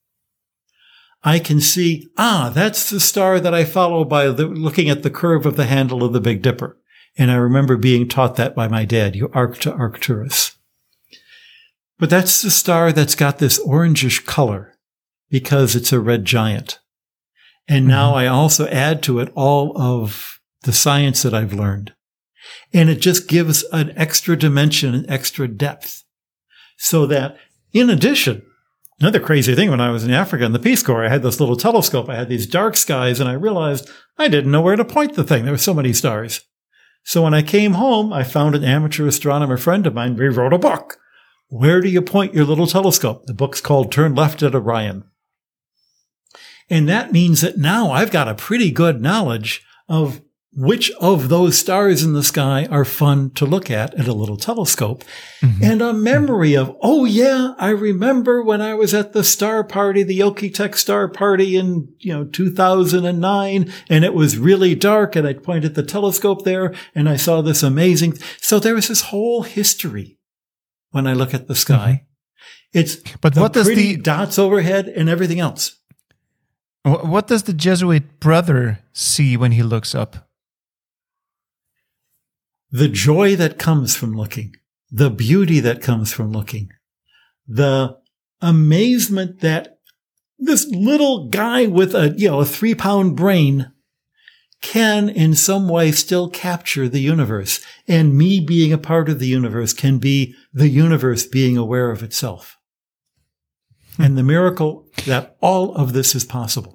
Speaker 2: I can see, that's the star that I follow by looking at the curve of the handle of the Big Dipper. And I remember being taught that by my dad, you arc to Arcturus. But that's the star that's got this orangish color because it's a red giant. And now I also add to it all of the science that I've learned. And it just gives an extra dimension and extra depth. So that, in addition, another crazy thing, when I was in Africa in the Peace Corps, I had this little telescope. I had these dark skies, and I realized I didn't know where to point the thing. There were so many stars. So when I came home, I found an amateur astronomer friend of mine. We wrote a book. Where do you point your little telescope? The book's called Turn Left at Orion. And that means that now I've got a pretty good knowledge of which of those stars in the sky are fun to look at a little telescope. Mm-hmm. And a memory of, oh yeah, I remember when I was at the star party, the Okie-Tex star party in, 2009, and it was really dark, and I pointed the telescope there, and I saw this amazing. So there was this whole history when I look at the sky. Mm-hmm. It's
Speaker 1: but
Speaker 2: the
Speaker 1: what does
Speaker 2: pretty dots overhead and everything else.
Speaker 1: What does the Jesuit brother see when he looks up?
Speaker 2: The joy that comes from looking, the beauty that comes from looking, the amazement that this little guy with a 3-pound brain can in some way still capture the universe. And me being a part of the universe can be the universe being aware of itself. And the miracle that all of this is possible.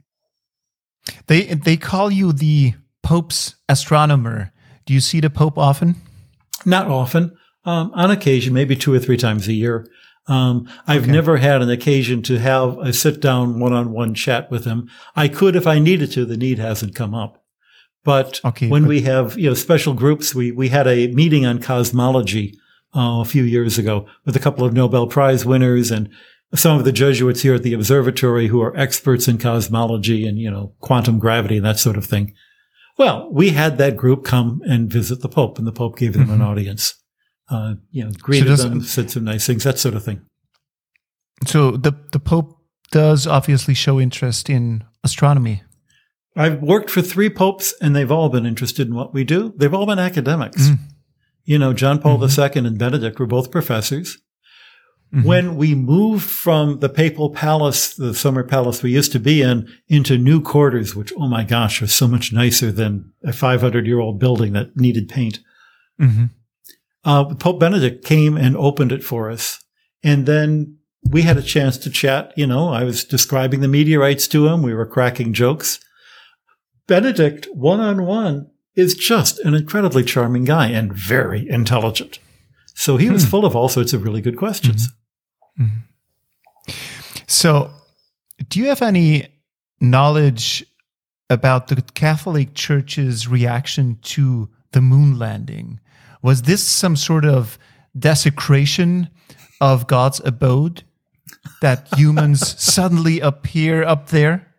Speaker 1: They call you the Pope's astronomer. Do you see the Pope often?
Speaker 2: Not often. On occasion, maybe 2 or 3 times a year. I've never had an occasion to have a sit-down one-on-one chat with him. I could if I needed to. The need hasn't come up. But we have special groups, we had a meeting on cosmology a few years ago with a couple of Nobel Prize winners and some of the Jesuits here at the observatory who are experts in cosmology and, quantum gravity and that sort of thing. Well, we had that group come and visit the Pope, and the Pope gave them an audience. Greeted them, said some nice things, that sort of thing.
Speaker 1: So the Pope does obviously show interest in astronomy.
Speaker 2: I've worked for 3 popes, and they've all been interested in what we do. They've all been academics. John Paul II and Benedict were both professors. Mm-hmm. When we moved from the papal palace, the summer palace we used to be in, into new quarters, which, oh my gosh, are so much nicer than a 500-year-old building that needed paint. Mm-hmm. Pope Benedict came and opened it for us. And then we had a chance to chat. I was describing the meteorites to him. We were cracking jokes. Benedict, one-on-one, is just an incredibly charming guy and very intelligent. So he was full of all sorts of really good questions.
Speaker 1: Mm-hmm. Mm-hmm. So, do you have any knowledge about the Catholic Church's reaction to the moon landing? Was this some sort of desecration of God's abode that humans suddenly appear up there?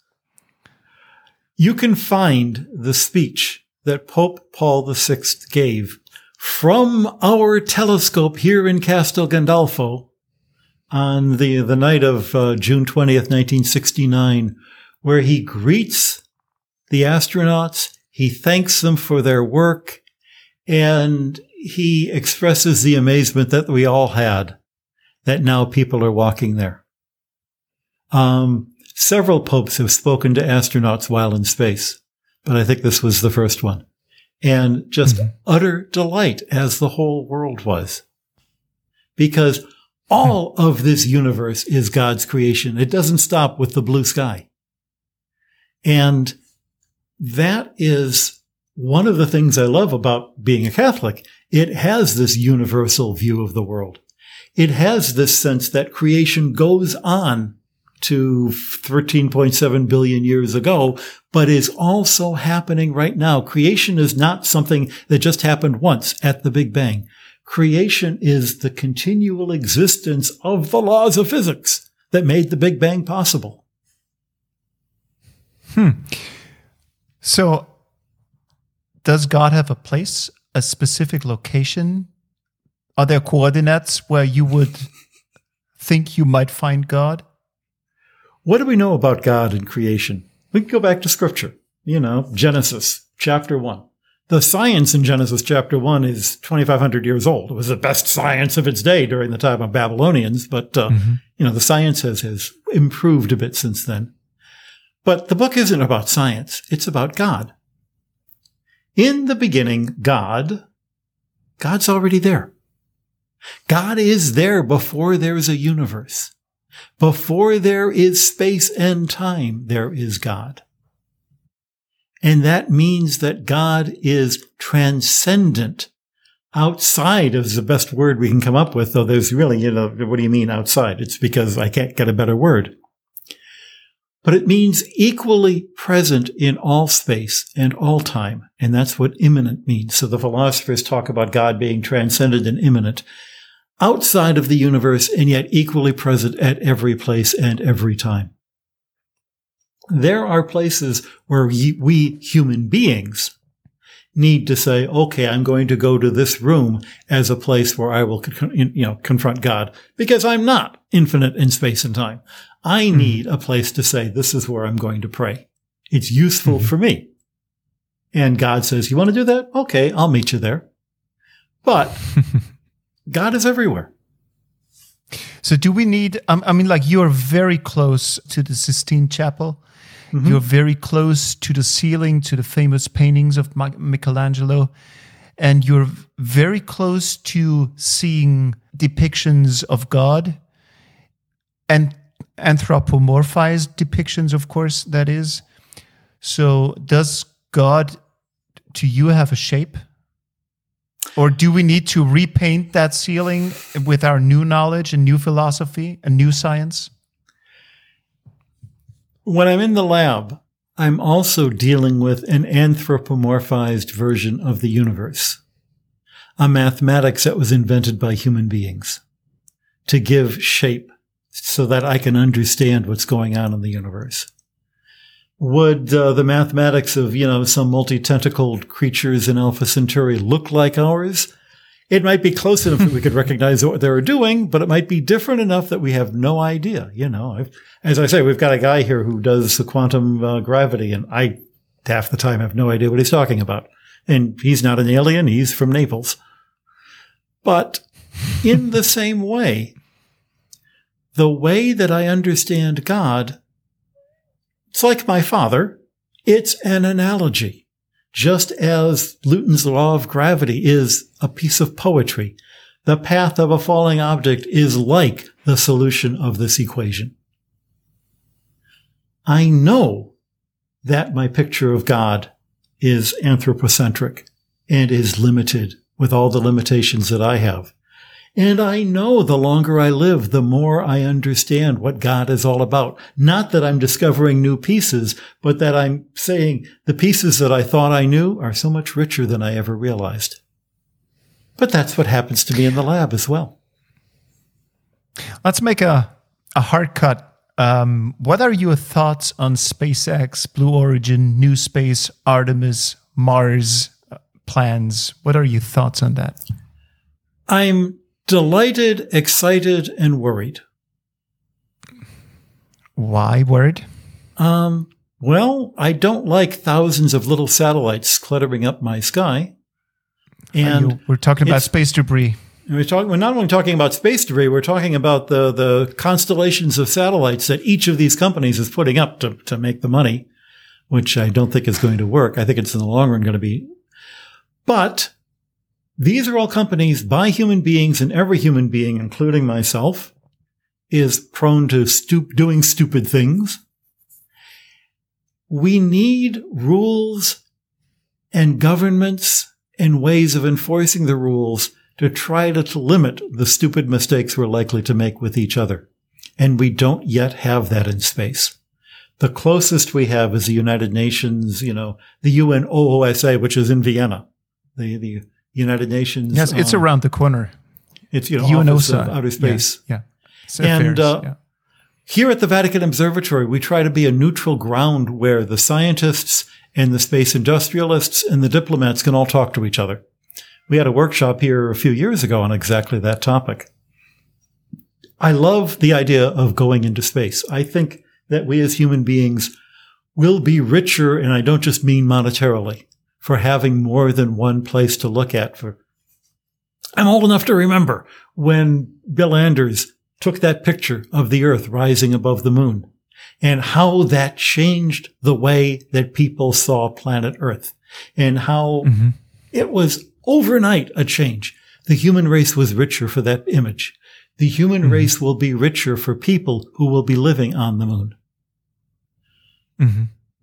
Speaker 2: You can find the speech that Pope Paul VI gave from our telescope here in Castel Gandolfo on the night of June 20th, 1969, where he greets the astronauts, he thanks them for their work, and he expresses the amazement that we all had that now people are walking there. Several popes have spoken to astronauts while in space, but I think this was the first one. And just utter delight, as the whole world was. Because all of this universe is God's creation. It doesn't stop with the blue sky. And that is one of the things I love about being a Catholic. It has this universal view of the world. It has this sense that creation goes on to 13.7 billion years ago, but is also happening right now. Creation is not something that just happened once at the Big Bang. Creation is the continual existence of the laws of physics that made the Big Bang possible.
Speaker 1: So, does God have a place, a specific location? Are there coordinates where you would think you might find God?
Speaker 2: What do we know about God and creation? We can go back to Scripture. Genesis chapter 1. The science in Genesis chapter 1 is 2,500 years old. It was the best science of its day during the time of Babylonians, but, the science has improved a bit since then. But the book isn't about science. It's about God. In the beginning, God's already there. God is there before there's a universe. Before there is space and time, there is God. And that means that God is transcendent. Outside is the best word we can come up with, though there's really, what do you mean outside? It's because I can't get a better word. But it means equally present in all space and all time. And that's what immanent means. So the philosophers talk about God being transcendent and immanent, outside of the universe and yet equally present at every place and every time. There are places where we human beings need to say, okay, I'm going to go to this room as a place where I will, confront God, because I'm not infinite in space and time. I need a place to say, this is where I'm going to pray. It's useful for me. And God says, you want to do that? Okay, I'll meet you there. But God is everywhere.
Speaker 1: So do we need, you're very close to the Sistine Chapel. Mm-hmm. You're very close to the ceiling, to the famous paintings of Michelangelo. And you're very close to seeing depictions of God and anthropomorphized depictions, of course, that is. So does God, to you, have a shape? Or do we need to repaint that ceiling with our new knowledge and new philosophy and new science?
Speaker 2: When I'm in the lab, I'm also dealing with an anthropomorphized version of the universe, a mathematics that was invented by human beings to give shape so that I can understand what's going on in the universe. Would the mathematics of, some multi-tentacled creatures in Alpha Centauri look like ours? It might be close enough that we could recognize what they were doing, but it might be different enough that we have no idea. As I say, we've got a guy here who does the quantum gravity, and I, half the time, have no idea what he's talking about. And he's not an alien. He's from Naples. But in the same way, the way that I understand God, it's like my father. It's an analogy. Just as Newton's law of gravity is a piece of poetry, the path of a falling object is like the solution of this equation. I know that my picture of God is anthropocentric and is limited with all the limitations that I have. And I know the longer I live, the more I understand what God is all about. Not that I'm discovering new pieces, but that I'm saying the pieces that I thought I knew are so much richer than I ever realized. But that's what happens to me in the lab as well.
Speaker 1: Let's make a hard cut. What are your thoughts on SpaceX, Blue Origin, New Space, Artemis, Mars plans? What are your thoughts on that?
Speaker 2: I'm delighted, excited, and worried.
Speaker 1: Why worried?
Speaker 2: Well, I don't like thousands of little satellites cluttering up my sky. And
Speaker 1: we're talking about space debris.
Speaker 2: We're not only talking about space debris, we're talking about the constellations of satellites that each of these companies is putting up to make the money, which I don't think is going to work. I think it's in the long run going to be. But these are all companies by human beings, and every human being, including myself, is prone to doing stupid things. We need rules and governments and ways of enforcing the rules to try to limit the stupid mistakes we're likely to make with each other. And we don't yet have that in space. The closest we have is the United Nations, the UNOOSA, which is in Vienna. The United Nations.
Speaker 1: Yes, it's around the corner.
Speaker 2: It's, Office of Outer Space.
Speaker 1: Yeah.
Speaker 2: And here at the Vatican Observatory, we try to be a neutral ground where the scientists and the space industrialists and the diplomats can all talk to each other. We had a workshop here a few years ago on exactly that topic. I love the idea of going into space. I think that we as human beings will be richer, and I don't just mean monetarily, for having more than one place to look at. I'm old enough to remember when Bill Anders took that picture of the Earth rising above the moon and how that changed the way that people saw planet Earth and how it was overnight a change. The human race was richer for that image. The human race will be richer for people who will be living on the moon.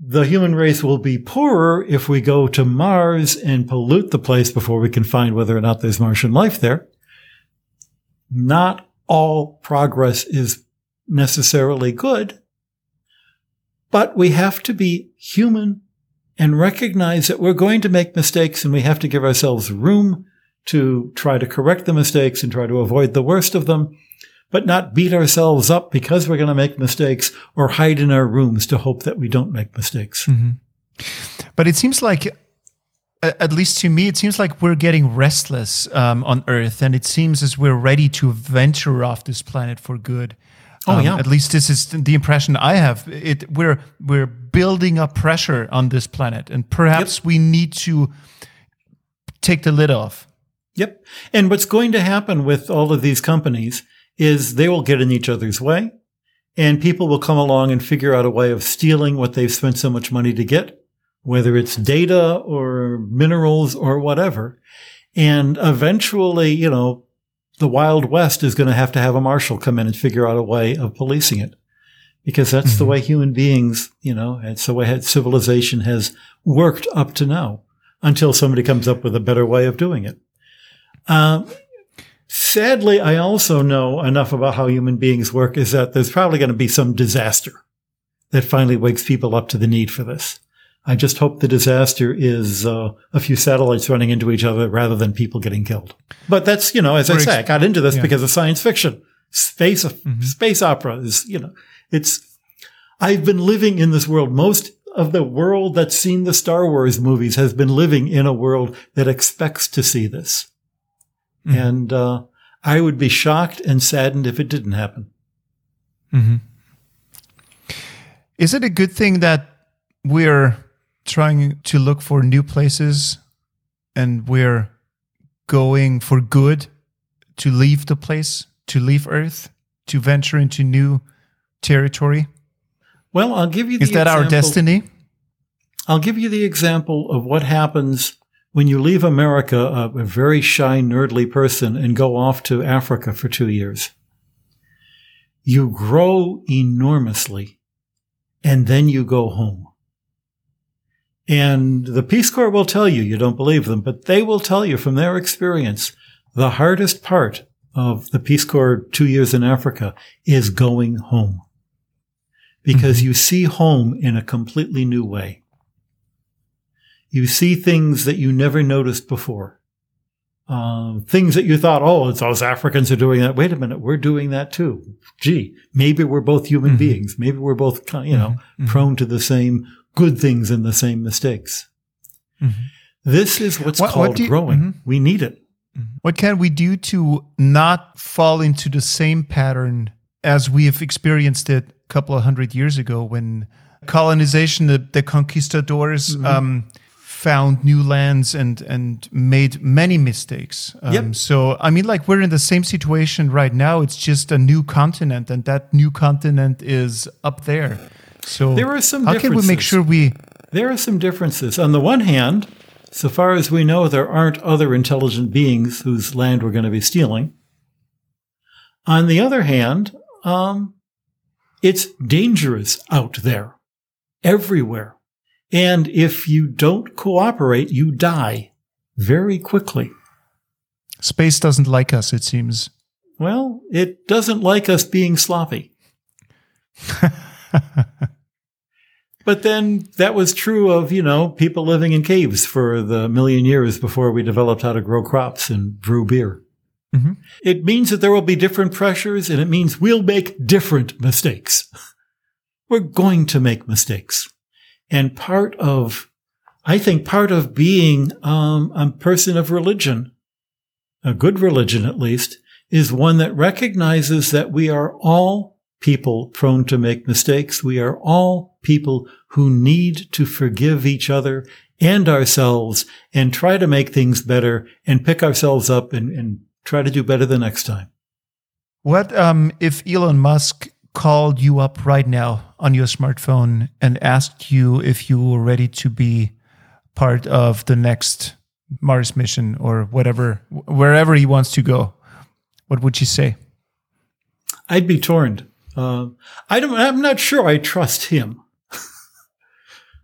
Speaker 2: the human race will be poorer if we go to Mars and pollute the place before we can find whether or not there's Martian life there. Not all progress is necessarily good, but we have to be human and recognize that we're going to make mistakes, and we have to give ourselves room to try to correct the mistakes and try to avoid the worst of them, but not beat ourselves up because we're going to make mistakes or hide in our rooms to hope that we don't make mistakes.
Speaker 1: Mm-hmm. But it seems like, at least to me, it seems like we're getting restless on Earth, and it seems as we're ready to venture off this planet for good. At least this is the impression I have. We're building up pressure on this planet, and perhaps we need to take the lid off.
Speaker 2: Yep. And what's going to happen with all of these companies is they will get in each other's way, and people will come along and figure out a way of stealing what they've spent so much money to get, whether it's data or minerals or whatever. And eventually, the Wild West is going to have a marshal come in and figure out a way of policing it, because that's the way human beings, it's the way civilization has worked up to now, until somebody comes up with a better way of doing it. Sadly, I also know enough about how human beings work is that there's probably going to be some disaster that finally wakes people up to the need for this. I just hope the disaster is a few satellites running into each other rather than people getting killed. But that's, as I say, I got into this because of science fiction. Space opera is, I've been living in this world. Most of the world that's seen the Star Wars movies has been living in a world that expects to see this. And I would be shocked and saddened if it didn't happen.
Speaker 1: Mm-hmm. Is it a good thing that we're trying to look for new places and we're going for good to leave the place, to leave Earth, to venture into new territory?
Speaker 2: Well, I'll give you the
Speaker 1: example. Is that our destiny?
Speaker 2: I'll give you the example of what happens when you leave America, a very shy, nerdly person, and go off to Africa for 2 years. You grow enormously, and then you go home. And the Peace Corps will tell you, you don't believe them, but they will tell you from their experience, the hardest part of the Peace Corps 2 years in Africa is going home. Because you see home in a completely new way. You see things that you never noticed before. Things that you thought, it's those Africans are doing that. Wait a minute, we're doing that too. Gee, maybe we're both human beings. Maybe we're both, prone to the same good things and the same mistakes. This is what's called growing. We need it.
Speaker 1: What can we do to not fall into the same pattern as we have experienced it a couple of 100 years ago when colonization, the conquistadors, found new lands and made many mistakes. So, we're in the same situation right now. It's just a new continent, and that new continent is up there. So
Speaker 2: there are some
Speaker 1: how
Speaker 2: differences.
Speaker 1: can we make sure
Speaker 2: There are some differences. On the one hand, so far as we know, there aren't other intelligent beings whose land we're going to be stealing. On the other hand, it's dangerous out there, everywhere. And if you don't cooperate, you die very quickly.
Speaker 1: Space doesn't like us, it seems.
Speaker 2: Well, it doesn't like us being sloppy. But then that was true of, people living in caves for the million years before we developed how to grow crops and brew beer. It means that there will be different pressures, and it means we'll make different mistakes. We're going to make mistakes. And part of being a person of religion, a good religion at least, is one that recognizes that we are all people prone to make mistakes. We are all people who need to forgive each other and ourselves and try to make things better and pick ourselves up and try to do better the next time.
Speaker 1: What if Elon Musk called you up right now on your smartphone and asked you if you were ready to be part of the next Mars mission or wherever he wants to go? What would you say?
Speaker 2: I'd be torn. I'm not sure I trust him.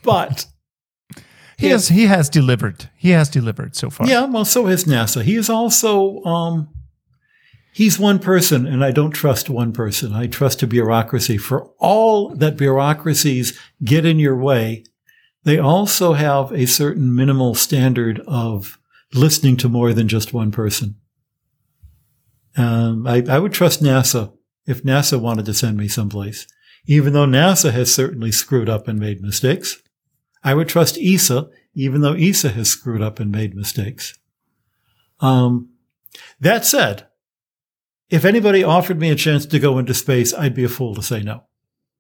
Speaker 2: But
Speaker 1: he has delivered. He has delivered so far.
Speaker 2: Yeah, well, so has NASA. He is also he's one person, and I don't trust one person. I trust a bureaucracy. For all that bureaucracies get in your way, they also have a certain minimal standard of listening to more than just one person. I would trust NASA if NASA wanted to send me someplace. Even though NASA has certainly screwed up and made mistakes. I would trust ESA, even though ESA has screwed up and made mistakes. That said, if anybody offered me a chance to go into space, I'd be a fool to say no.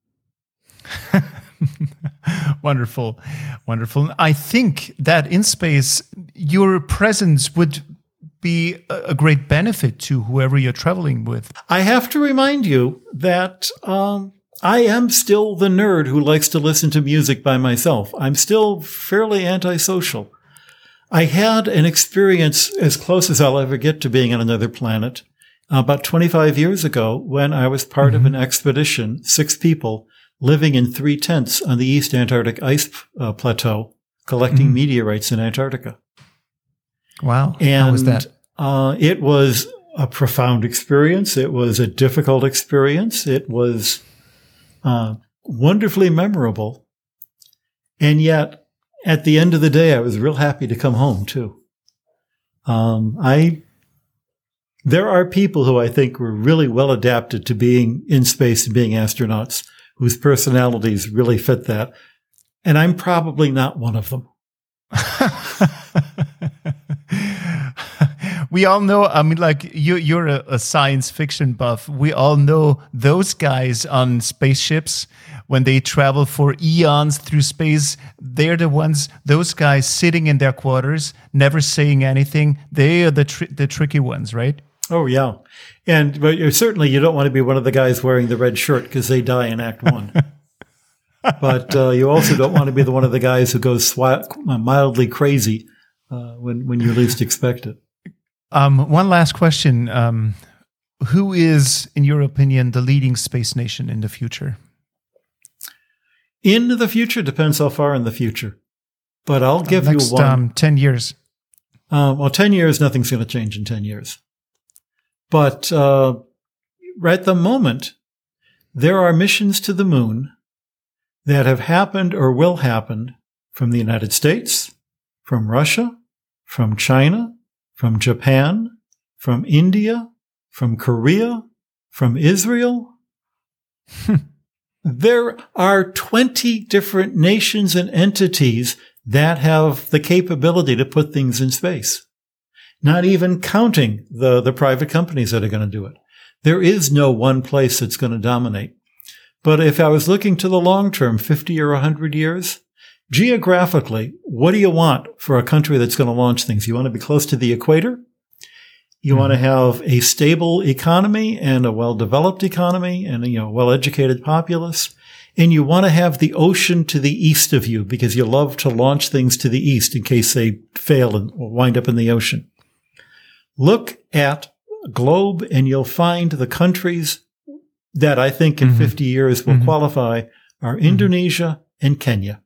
Speaker 1: Wonderful. Wonderful. I think that in space, your presence would be a great benefit to whoever you're traveling with.
Speaker 2: I have to remind you that I am still the nerd who likes to listen to music by myself. I'm still fairly antisocial. I had an experience as close as I'll ever get to being on another planet about 25 years ago when I was part of an expedition, 6 people, living in 3 tents on the East Antarctic ice plateau, collecting meteorites in Antarctica.
Speaker 1: Wow.
Speaker 2: And
Speaker 1: how was that?
Speaker 2: It was a profound experience. It was a difficult experience. It was wonderfully memorable. And yet, at the end of the day, I was real happy to come home, too. There are people who I think were really well adapted to being in space and being astronauts, whose personalities really fit that. And I'm probably not one of them.
Speaker 1: We all know, I mean, like, you're a science fiction buff. We all know those guys on spaceships, when they travel for eons through space, they're the ones, those guys sitting in their quarters, never saying anything. They are the tricky ones, right?
Speaker 2: Oh, yeah. But certainly you don't want to be one of the guys wearing the red shirt because they die in Act 1. But you also don't want to be one of the guys who goes mildly crazy when you least expect it.
Speaker 1: One last question. Who is, in your opinion, the leading space nation in the future?
Speaker 2: In the future depends how far in the future. But I'll give you one.
Speaker 1: 10 years.
Speaker 2: 10 years, nothing's going to change in 10 years. But at the moment, there are missions to the moon that have happened or will happen from the United States, from Russia, from China, from Japan, from India, from Korea, from Israel. There are 20 different nations and entities that have the capability to put things in space. Not even counting the private companies that are going to do it. There is no one place that's going to dominate. But if I was looking to the long term, 50 or 100 years, geographically, what do you want for a country that's going to launch things? You want to be close to the equator? You want to have a stable economy and a well-developed economy and a well-educated populace. And you want to have the ocean to the east of you because you love to launch things to the east in case they fail and wind up in the ocean. Look at a globe and you'll find the countries that I think in 50 years will qualify are Indonesia and Kenya.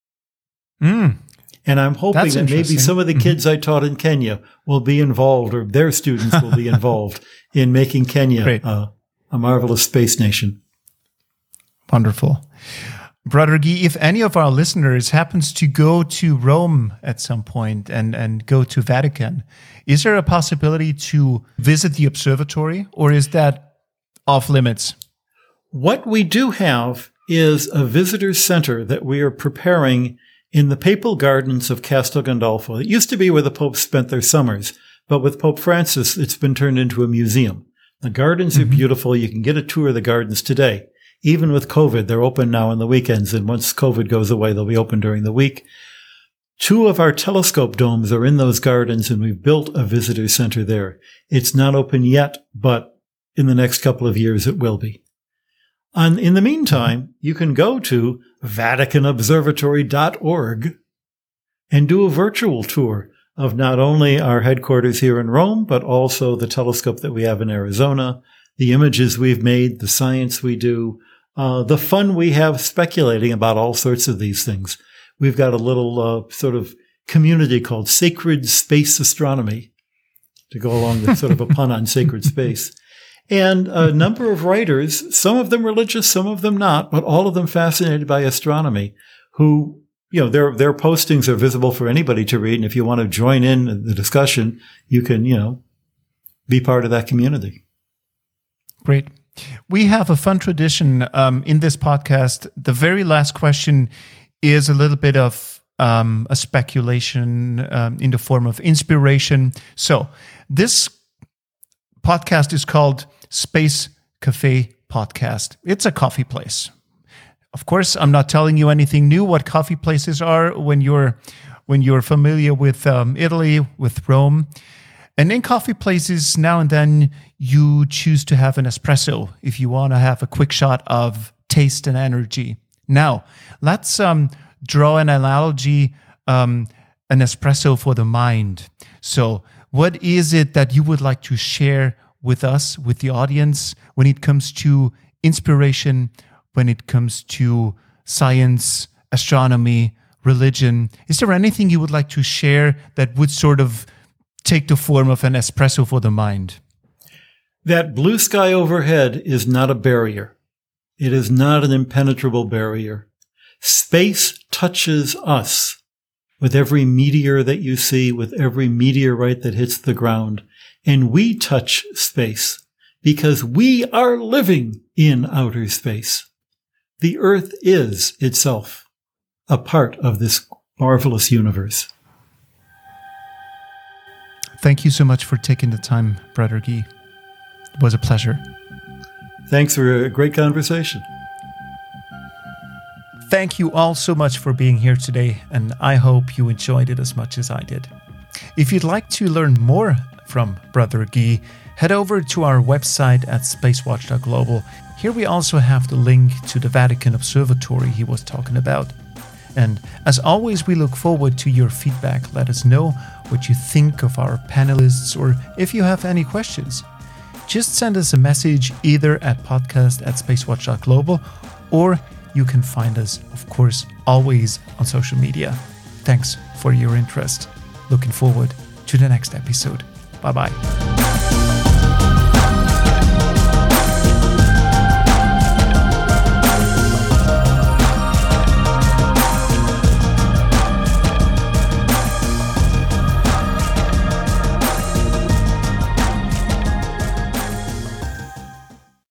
Speaker 2: And I'm hoping that maybe some of the kids I taught in Kenya will be involved, or their students will be involved in making Kenya a marvelous space nation.
Speaker 1: Wonderful. Brother Guy, if any of our listeners happens to go to Rome at some point and go to Vatican, is there a possibility to visit the observatory, or is that off limits?
Speaker 2: What we do have is a visitor center that we are preparing in the Papal Gardens of Castel Gandolfo. It used to be where the popes spent their summers, but with Pope Francis, it's been turned into a museum. The gardens are beautiful. You can get a tour of the gardens today. Even with COVID, they're open now on the weekends, and once COVID goes away, they'll be open during the week. 2 of our telescope domes are in those gardens, and we've built a visitor center there. It's not open yet, but in the next couple of years, it will be. In the meantime, you can go to VaticanObservatory.org and do a virtual tour of not only our headquarters here in Rome, but also the telescope that we have in Arizona, the images we've made, the science we do, the fun we have speculating about all sorts of these things. we've got a little sort of community called Sacred Space Astronomy, to go along with sort of a pun on sacred space. And a number of writers, some of them religious, some of them not, but all of them fascinated by astronomy, who, their postings are visible for anybody to read. And if you want to join in the discussion, you can, be part of that community.
Speaker 1: Great. We have a fun tradition in this podcast. The very last question is a little bit of a speculation in the form of inspiration. So this podcast is called Space Cafe Podcast. It's a coffee place. Of course, I'm not telling you anything new what coffee places are when you're familiar with Italy, with Rome. And in coffee places, now and then, you choose to have an espresso if you want to have a quick shot of taste and energy. Now, let's draw an analogy, an espresso for the mind. So what is it that you would like to share with us, with the audience, when it comes to inspiration, when it comes to science, astronomy, religion? Is there anything you would like to share that would sort of take the form of an espresso for the mind?
Speaker 2: That blue sky overhead is not a barrier. It is not an impenetrable barrier. Space touches us with every meteor that you see, with every meteorite that hits the ground. And we touch space because we are living in outer space. The Earth is itself a part of this marvelous universe.
Speaker 1: Thank you so much for taking the time, Brother Guy. It was a pleasure.
Speaker 2: Thanks for a great conversation.
Speaker 1: Thank you all so much for being here today, and I hope you enjoyed it as much as I did. If you'd like to learn more from Brother Guy, head over to our website at spacewatch.global. Here we also have the link to the Vatican Observatory he was talking about. And as always, we look forward to your feedback. Let us know what you think of our panelists, or if you have any questions. Just send us a message either at podcast@spacewatch.global, or you can find us, of course, always on social media. Thanks for your interest. Looking forward to the next episode. Bye-bye.